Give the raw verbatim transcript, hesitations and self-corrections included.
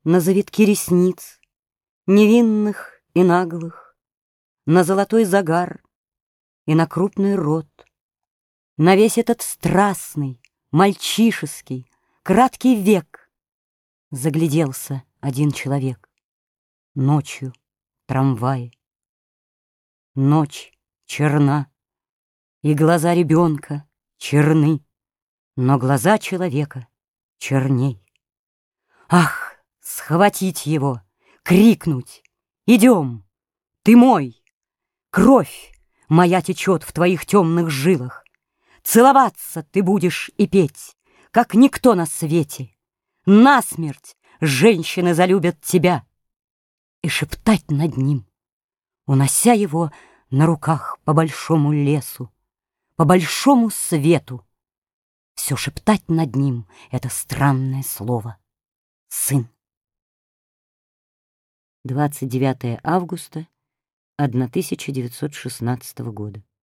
На завитки ресниц, невинных и наглых, на золотой загар и на крупный рот, на весь этот страстный, мальчишеский, краткий век загляделся один человек. Ночью трамвае. Ночь черна, и глаза ребенка черны, но глаза человека черней. Ах, схватить его, крикнуть: «Идем! Ты мой! Кровь моя течет в твоих темных жилах! Целоваться ты будешь и петь, как никто на свете! Насмерть женщины залюбят тебя!» И шептать над ним, унося его на руках по большому лесу, по большому свету, все шептать над ним это странное слово «сын». двадцать девятое августа тысяча девятьсот шестнадцатого года.